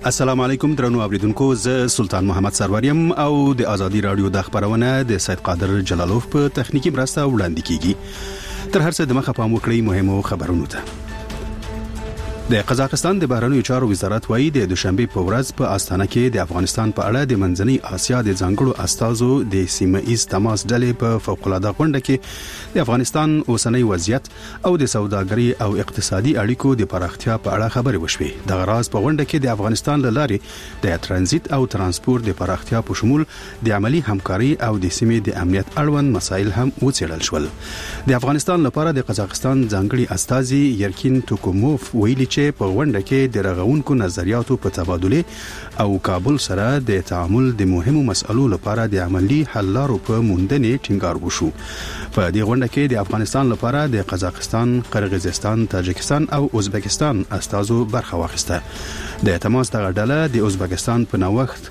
السلام علیکم درنو اوریدونکو، زه سلطان محمد سروریم او د ازادي رادیو د خبرونه د سید قادر جلالوف په تخنیکی مرسته وړاندې کیږي. تر هر څه د مخه پام وکړئ مهمو خبرونو ته. د قزاقستان د بهرنیو چارو وزارت وایي د دوشنبه په ورځ په استانه کې د افغانستان په اړه د منځنۍ اسیا د ځانګړو استازو د سیمه ایز تماس ډلې په فوق العاده غونډه کې د افغانستان اوسنۍ وضعیت او د سوداګري او اقتصادي اړیکو د پراختیا په اړه خبرې وشوې. د غراز په غونډه کې د افغانستان لارې د ترانزیت او ترانسپورت د پراختیا په شمول د عملی همکاري او د سیمې د امنیت اړوند مسایل هم وڅېړل شول. د افغانستان لپاره د قزاقستان ځانګړي استازي یرکین توکوموف ویلي چې په غونډه کې د رغونکو نظریاتو په تبادله او کابل سره د تعامل د مهمو مسألو لپاره د عملی حل لارو په موندنې ټینګار وشو. په دې غونډه کې د افغانستان لپاره د قزاقستان، قرغیزستان، تاجکستان او ازبکستان استازو برخه واخیسته. د تماس دغه ډله د ازبکستان په نوښت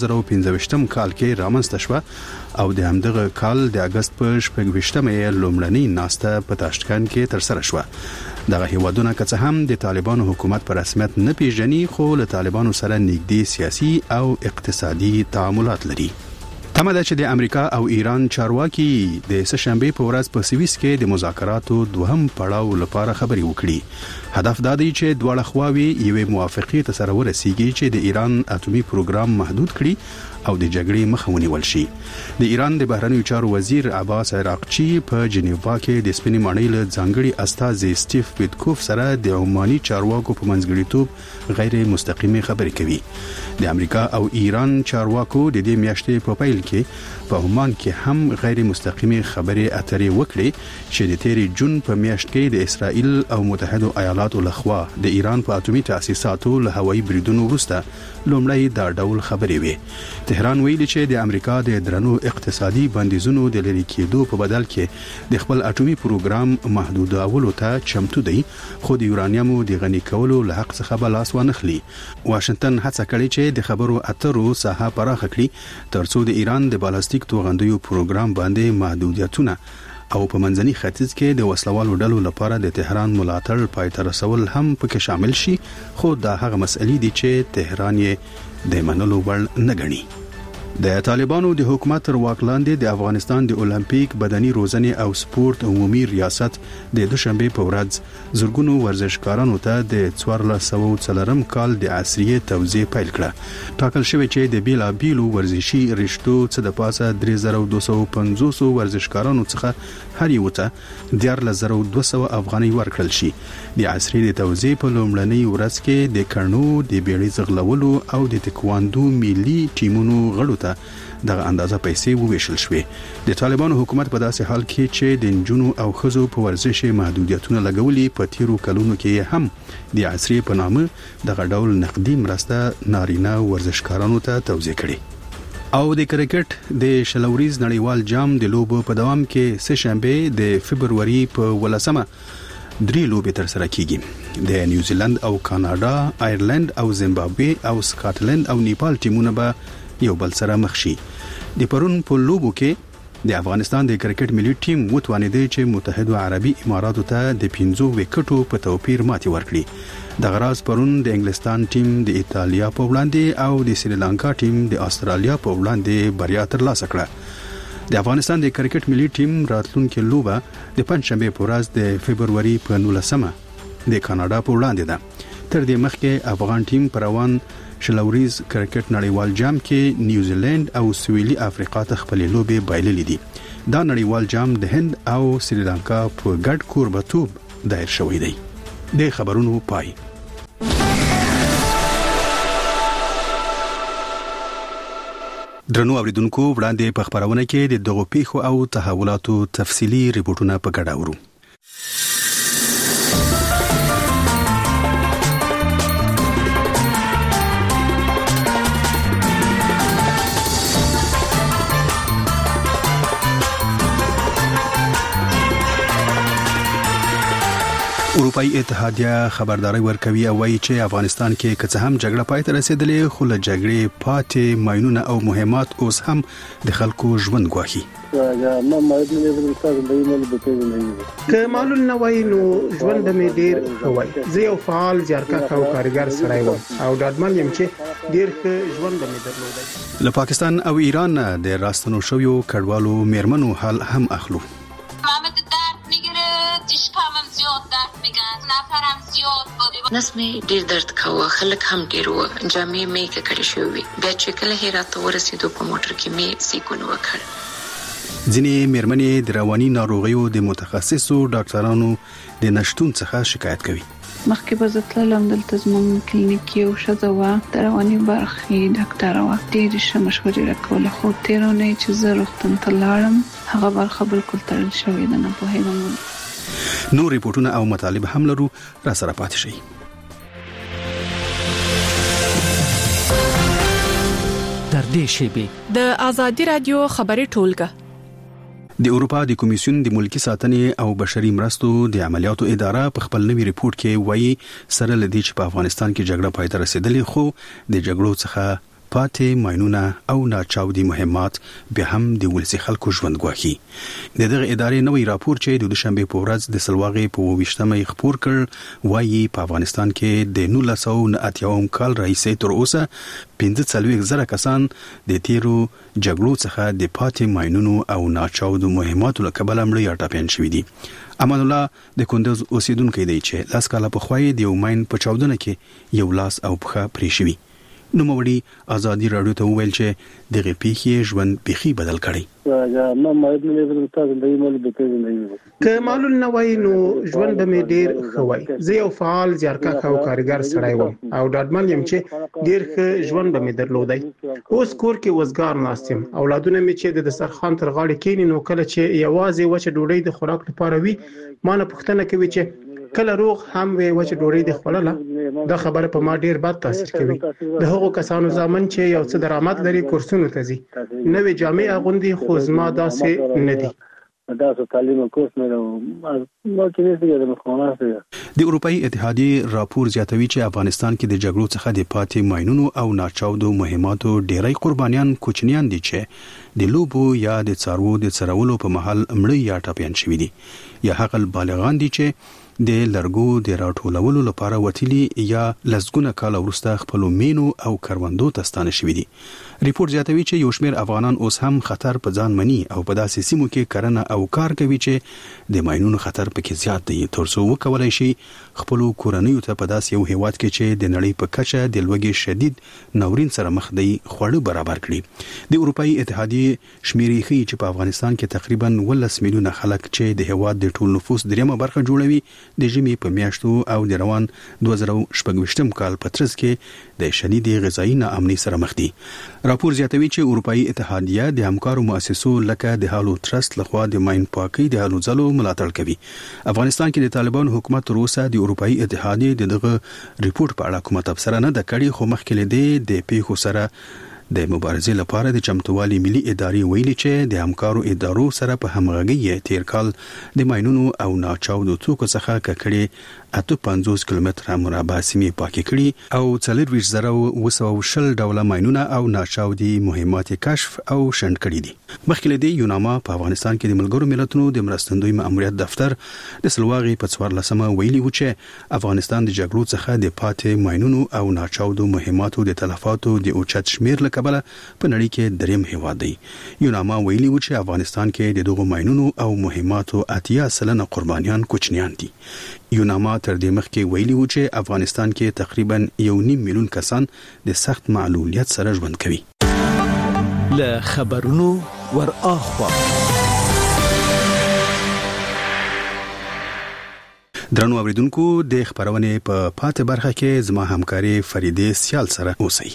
2015 کال کې رامنځته شوه او د همدغه کال د اگست په 28مه لومړنۍ ناسته په تاشکند کې تر سره شوه. دغه هیوادونه که څه هم د طالبانو حکومت په رسمیت نه پیژني، خو له طالبانو سره نږدې سیاسي او اقتصادي تعاملات لري. تمه ده چې د امریکا او ایران چارواکي د سهشنبه په ورځ په سویس کې د مذاکراتو دوهم پړاو لپاره خبرې وکړي. هدف دا دی چې دواړه خواوې یوې موافقې ته سره ورسیږي چې د ایران اټومي پروګرام محدود کړي او د جګړې مخه ونیول شي. د ایران د بهرنیو چارو وزیر عباس عراقچی په جنیوا کې د سپینې ماڼۍ له ځانګړي استازي سټیف پیټکوف سره د عماني چارواکو په منځګړیتوب غیر مستقیمه خبرې کوي. د امریکا او ایران چارواکو د دې میاشتې په پیل کې په عمان کې هم غیر مستقیمه خبرې اترې وکړي چې د تیری جون په میاشت کې د اسرائیل او متحده ایالاتو لخوا د ایران په اټومي تاسیساتو له هوایي بریدونو وروسته لومړی دا ډول خبرې وې. تهران ویلي چې د امریکا د درنو اقتصادي بندیزونو د لرې کېدو په بدل کې د خپل اټومي پروګرام محدودولو ته چمتو دی، خو د یورانیمو د غني کولو له حق څخه بلاس وانخلي. واشنگټن هڅه کړې چې د خبرو اترو ساحه پراخه کړي ترڅو د ایران د بالستیک توغندیو پروګرام باندې محدودیتونه او په منځني ختیځ کې د وسلوالو ډلو لپاره د تهران ملاتړ پای ته رسول هم پکې شامل شي، خو دا هغه مسئلې دي چې تهران یې د منلو وړ نه ګڼي. د طالبانو د حکومت تر واک لاندې د افغانستان د اولمپیک بدني روزنې او سپورت عمومي ریاست د دوشنبه په ورځ زرګونو ورزشکارانو ته د 1404 کال د عصري توزیع پیل کړه. ټاکل شوی چې د بیلا بیلو ورزشي رشتو څخه د پاسه 3250 ورزشکارانو څخه هر یو ته 14200 افغانۍ ورکړل شي. د عصري توزیع په لومړنۍ ورځ کې د کڼو د بیړۍ زغلولو او د تکواندو ملي ټیمونو غړو دغه اندازه پیسې وویشل شوې. د طالبانو حکومت په داسې حال کې چې د نجونو او ښځو په ورزش محدودیتونه لګولي، په تیرو کلونو کې هم د عصري په نامه دغه ډول نقدي مرسته نارینه ورزشکارانو ته توزیع کړي. او د کرکټ د شلوریز نړیوال جام د لوبو په دوام کې سهشنبه د فبروري په 18مه 3 لوبې تر سره کیږي. د نیوزیلند او کاناډا، آیرلند او زیمبابوې او سکاټلند او نیپال ټیمونه به یو بل سره مخ شي. د پرون په لوبو کې د افغانستان د کرکټ ملي ټیم وتوانیدي چې متحده عربي اماراتو ته د 15 وکټو په توپیر ماتې ورکړي. د غراز پرون د انګلستان ټیم د ایتالیا په وړاندې او د سریلانکا ټیم د استرالیا په وړاندې بریا ترلاسه کړه. د افغانستان د کرکټ ملي ټیم راتلونکي لوبه د پنځشنبه په ورځ د فبروري په 19مه د کاناډا په وړاندې ده. تر دې مخکې افغان ټیم پر روان شلوریز کرکټ نړیوال جام کې نیوزیلند او سویلي افریقا ته خپل لوبې بایللې دي. دا نړیوال جام د هند او سریلانکا په ګډ کوربتوب دایر شوی دی. د خبرونو پای. درنو اوریدونکو، وړاندې په خبرونه کې د دغو پیښو او تحولاتو تفصیلی ریپورتونه په ګډه اورو. اروپאי اتحادیه خبرداري ورکوي او وايي چې افغانستان کې که څه هم جګړه پای ته رسیدلې خو له جګړې پاتې ماينونه او مهمات اوس هم د خلکو ژوند ګواهي. که معلوم نه وای نو ژوند مې ډیر وای. زه یو فعال جارکا او کارګر سړی وم او ډاډمن یم چې ډیر ښه ژوند مې درلود. له پاکستان او ایران د راستنو شویو کډوالو میرمنو حال هم اخلو. نسمه ډیر درد کاوه، خلک هم ډیر و، جامې مې کړې شوې، بیا چې کله هرات ورسېدو په موټر کې مې سیکون وکړ. ځینې میرمنې د رواني ناروغیو د متخصصو ډاکټرانو د نشټون څخه شکایت کوي. مخکې به زتلم دلته زموږ کلینیک یو ښځه وه، د رواني برخې ډاکټره وه، ډېرې ښه مشورې راکولې، خو تېره اونۍ چې زه روغتون ته لاړم هغه برخه بالکل تړل شوې ده، نه پوهېږم. نور ریپورتونه او مطالب هم لرو، را سره پاتې شئ. در دې شیبه د آزادي رادیو خبري ټولګه د اروپا د کمیسیون د ملکی ساتنې او بشري مرستو د عملیاتو اداره په خپل نوي ریپورت کې وایي سره لدی چې په افغانستان کې جګړه پای ته رسیدلې خو د جګړو څخه پاتې ماينونه او ناچاودي مهمات به هم د ولسی خلکو ژوند ګواهي. دغه ادارې نوې راپور چې د دوشنبه په ورځ د سلواغې په 28مه خبر کړ وایي په افغانستان کې د 1980 کال راهیسې تر اوسه 45,000 کسان د تیرو جګړو څخه د پاتې ماينونو او ناچاودو مهماتو له کبله مړ یا ټاپین شوي دي. امان الله د کندوز اوسیدونکو دی چې لاس کاله په خوای د یو ماين په چاودنه کې یو لاس او پښه پرې شوی. نو موري آزادي رادیو ته ویل چې دغه پیښې ژوند بيخي بدل کړي. که معلوم نه وای نو ژوند مې ډیر خوای. زه یو فعال جارکا او کارګر سړی وم او ډاډمن یم چې ډیر ښه ژوند مې درلودای. اوس کور کې وزګار ناستم، اولادونه مې چې د دسترخوان تر غاړې کېني نو کله چې یوازې وچه ډوډۍ د خوراک لپاره وي ما نه پوښتنه کوي چې کله روغ هم وي وچه ډوډۍ د خپلله. دا خبره په ما ډیر بد تاثیر کوي. د هغو کسانو ځامن چې یو څه درآمد لري کورسونو ته ځي، نوې جامې اغوندي، خو زما داسې نه دي. د اروپאי اتحادیه راپور زیاتوي چې افغانستان کې د جګړو څخه د پاتې ماينونو او ناچاودو مهماتو ډېری قربانيان کوچنیان دي چې د لوبو یا د څارو د څرولو په محل مړ یا ټاپیان شوي دي، یا هغه بالغان دي چې د لرګو د راټولولو لپاره وتیلی یا لسګونه کال وروسته خپل مینو او کروندو ته ستانه شوي دي. ریپورت زیاتوي چې یو شمېر افغانان اوس هم خطر په ځان مني او په داسې سیمو کې کرنه او کار کوي چې د ماينونو خطر پکې زیات دی، ترڅو وکولای شي خپل کورنیو ته په داسې یو هیواد کې چې د نړۍ په کچه د لوږې شدید ناورین سره مخ دی خوړ برابر کړي. د اروپאי اتحادیه شمیرې ښیي چې په افغانستان کې تقریبا 19 میلیونه خلک چې د هیواد د ټول نفوس دریمه برخه جوړوي د ژمي په میاشتو او د روان 2016 کال په ترڅ کې د شدید غذایی ناامنۍ سره مخ دي. راپور زیاتوي چې اروپאי اتحادیه د همکارو مؤسسو لکه د هالو ترست لخوا د ماين پاکي د هالو ځلو ملاتړ کوي. افغانستان کې د طالبان حکومت تر اوسه د اروپאי اتحادیه دغه ریپورت په اړه کومه تبصره نه ده کړې، خو مخکې له دې د پیښو سره د مبارزې لپاره د چمتووالي ملي ادارې ویلي چې د همکارو ادارو سره په همغږي تیر کال د ماينونو او ناچاودو توکو څخه ککړې 58 کیلومتره مربع سیمې پاکې کړي او 4,220 ډوله ماينونه او ناچاودي مهمات کشف او شنډ کړي دي. مخکې له دې یوناما په افغانستان کې د ملګرو ملتونو د مرستندوی ماموریت دفتر د سلواغې په 14مه ویلي و چې افغانستان د جګړو څخه د پاتې ماينونو او ناچاودو مهماتو د تلفاتو د اوچت شمیر لکبله په نړۍ کې دریم هیواد دی. یوناما ویلي و چې افغانستان کې د دغو ماينونو او مهماتو 80% قربانيان کوچنیان دي. یوناما تر دې مخکې ویلي و چې افغانستان کې تقریبا 1.5 میلیون کسان د سخت معلولیت سره ژوند کوي. له خبرونو ور اخوا درنو اوریدونکو د خبرونه په پاتې برخه کې زما همکاري فریده سیال سره اوسئ.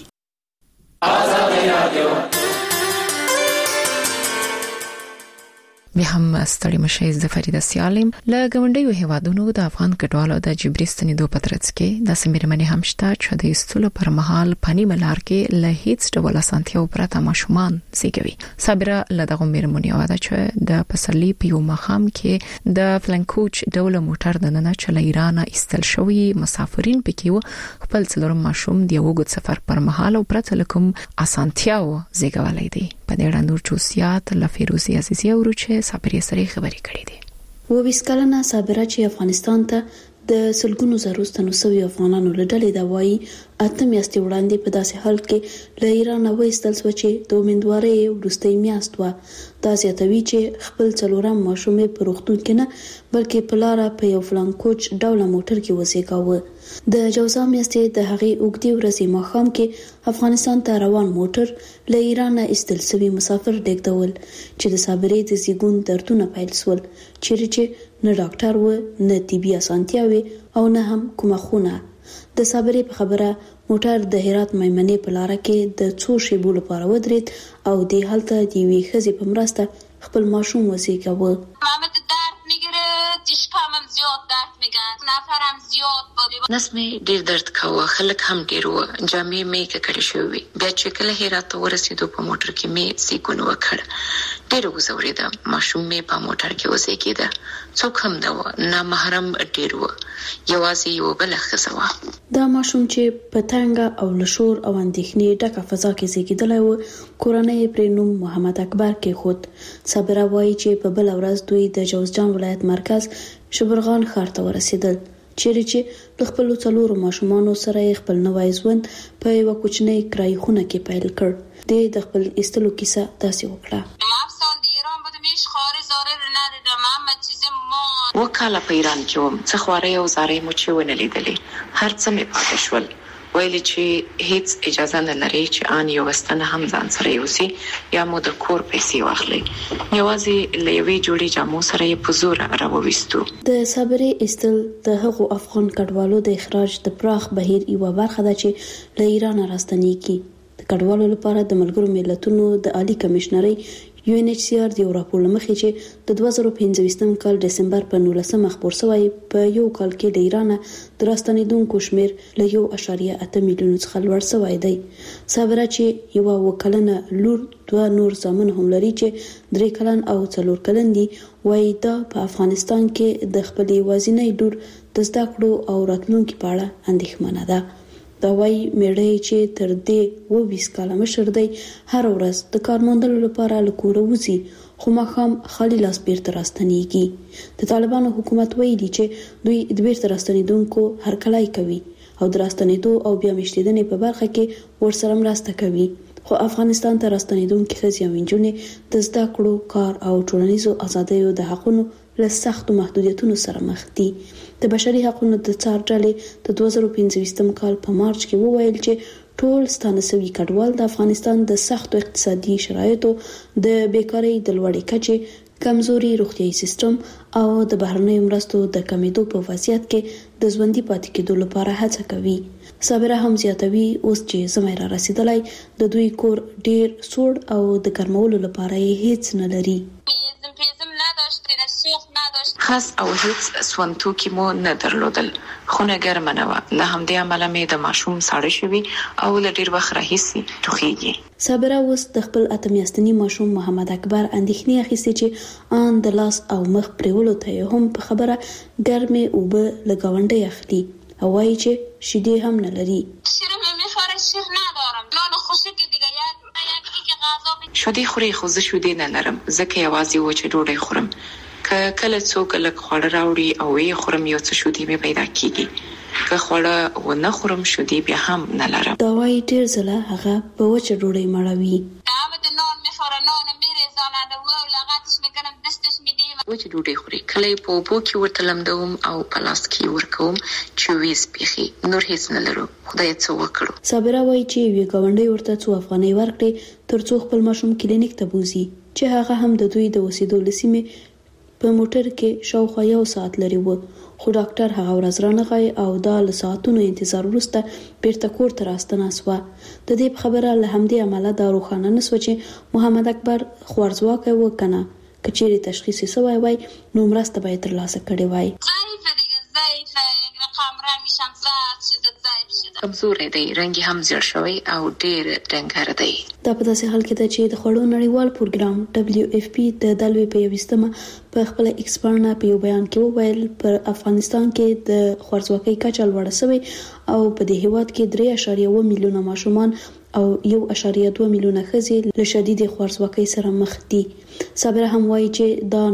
بیا هم ستړي مشي ز فریده سیالم له ګوندیو هیوادونو د افغان کډوالو د جبرستنی دوه پترڅ کې د سمیرمنې همشته چې د استلو پر مهال پنی ملار کې له هیڅ ډول اسانتیاو پرته ماشومان زیږوي. صابره له دغه میرمنې واده چې د پسرلی په یو مخام کې د فلنکوچ ډول موټر د نن چل ایران استل شوی مسافرین پکې خپل څلورم ماشوم دی وګت سفر پر مهال او پرته لکم اسانتیاو زیږولای دی. په دې اړه نور چوسیات له فیروزی عزیزی اوروچه صابرې سره خبرې کړې دي. و وسکلنا صابره چې افغانستان ته د سلګونو زرو ستنوسوي افغانانو لړلې دا وایي اته میاشتې وړاندې په داسې حال کې له ایران وایستل شو چې د امیدوارۍ وروستۍ میاشت و. دا زیاتوي چې خپل څلورم ماشوم په روغتون کې نه بلکې په لار په یو فلانکوچ ډول موټر کې وزیږاوه. د جوزا میاشتې د هغې اوږدې ورځې ماښام کې افغانستان ته روان موټر له ایران استل شوي مسافر ډېګدول چې د صابرې د زیږون دردونه پیل شول چې نه ډاکټر و نه طبي اسانتیاوي او نه هم کومه خونه. د صابرې په خبره موټر د هرات میمنې په لار کې د څو شیبو لپاره ودرید او د هلته د یوې ښځې په مرسته خپل ماشوم وزیږاوه. نس مې ډیر درد کاوه، خلک هم ډیر و، جامې مې ککړې شوې. بیا چې کله هرات ورسېدو په موټر کې مې سیګون وکړ. ډیر وزوریده، ماشوم مې په موټر کې وزیږیده. څوک هم نه نه محرم ډیر و، یوازې یو بل ښځه وه. دا ماشوم چې په تنګه او لشور او اندېښنې ډکه فضا کې زیږیدلی و، کورنۍ پرې نوم محمد اکبر کې خود. صابره وایي چې په بل ورځ دوی د جوزجان ولایت مرکز شبرغان ښار ته ورسېدل چې د خپل څلورو ماشومانو سره خپل نوی ژوند په یو کوچنۍ کرایي خونه کې پیل کړ. د خپل استلو کیسه داسې وکړه. وکاله په ایران کې وم، څه خوارې او زارې مو چې ونه لیدلې، هر څه مې پاتې شول. ویلي چې هیڅ اجازه نه لري چې آن یو وستنه هم ځان سره یوسي یا مو د کور پیسې واخلي. یوازې له یوې جوړې جامو سره یې په زور راوویستو. د صابرې استل د هغو افغان کډوالو د اخراج د پراخ بهیر یوه برخه ده چې له ایران راستنیږي. د کډوالو لپاره د ملګرو ملتونو د عالی کمشنرۍ UNHCR د یو راپور لمخې چې د 2015 کال دسمبر په 19 خبر شوی په یو کال کې د ایران د راستنیدونکو شمیر له 1.8 میلیون څخه لوړ شوی دی. صابره چې یو وکلنه لور دوه نور زامن هم لري چې 3 کلن او 4 کلن دي، وایي دا په افغانستان کې د خپلې وازینۍ لور د زده کړو او راتلونکي په اړه اندېښمنه ده. دا وایي میړی چې تر دې 20 کاله مشر دی هر ورځ د کار موندلو لپاره له کوره وځي، خو ماښام خالي لاس بیرته راستنیږي. د طالبانو حکومت ویلي چې دوی د بیرته راستنیدونکو هرکلی کوي او د راستنیدو او بیا میشتېدنې په برخه کې ورسره مرسته کوي. خو افغانستان ته راستنیدونکي ښځې او نجونې د زده کړو، کار او ټولنیزو ازادیو د حقونو له سختو محدودیتونو سره مخ دي. د بشري حقوقو د څار ډلې د 2015 کال په مارچ کې وویل چې ټول ستانه شوي کډوال د افغانستان د سختو اقتصادي شرایطو، د بیکارۍ د لوړې کچې، کمزوري روغتیايي سیستم او د بهرنیو مرستو د کمیدو په وضعیت کې د ژوندي پاتې کېدو لپاره هڅه کوي. صابره هم زیاتوي اوس چې زمای را رسیدلی د دوی کور ډیر سوړ او د ګرمولو لپاره یې هیڅ نه لري. خاص او هیڅ سونتوکي مو نه درلودل، خونه ګرمه نه وه. له همدې امله مې د ماشوم ساړه شوي او له ډیر وخت راهیسې ټوخیږي. صابره اوس د خپل اته میاشتني ماشوم محمد اکبر اندېښنې اخیستې چې ان د لاس او مخ پریولو ته هم په خبره ګرمې اوبه له ګاونډۍ اخلي او وایي چې شیدې هم نه لري. شیدې خوري خو زه شیدې نه لرم، ځکه یوازې وچه ډوډۍ خورم. که کله څوک لږ خواړه راوړي او یې خورم یو څه شیدې مې پیدا کیږي. که خواړه ونه خورم شیدې بیا هم نه لرم. دا وایي ډېر ځله هغه په وچه ډوډۍ مړوي. وچه ډوډۍ خوري، کله یې په اوبو کې ورته لمدوم او په لاس کې ورکوم چې ویز پیخي، نور هیڅ نه لرو. خدای څه وکړو. صابره وایي چې یوې ګاونډۍ ورته 2 افغانۍ ورکړې ترڅو خپل ماشوم کلینیک ته بوزي، چې هغه هم د دوی د اوسېدو له سیمې په موټر کې شاوخوا 1 ساعت لري و. خو ډاکټر هغه ورځ رانغی او دا له ساعتونو انتظار وروسته بیرته کور ته راستنه شوه. د دې خبره له همدې عمله دا روښانه نه شوه چې محمد اکبر خوارځواکی و که نه. کچېرې تشخیص سوی وای نو مرسته به ترلاسه کړې وای. کمزورې دی رنګ هم زیړ شوی او ډېر رنګار دی. دا په داسې حال کې ده چې د خوړو نړیوال پروګرام WFP د دلوي په 20مه په خپل ایکسپرټ په یو بیان کې وویل پر افغانستان کې د خوارځواکۍ کچه لوړه شوې او په دې هیواد کې 3.1 میلیونه ماشومان او 1.2 میلیونه ښځې له شدید خوارځواکۍ سره مخ دي. صابره هم وایي چې دا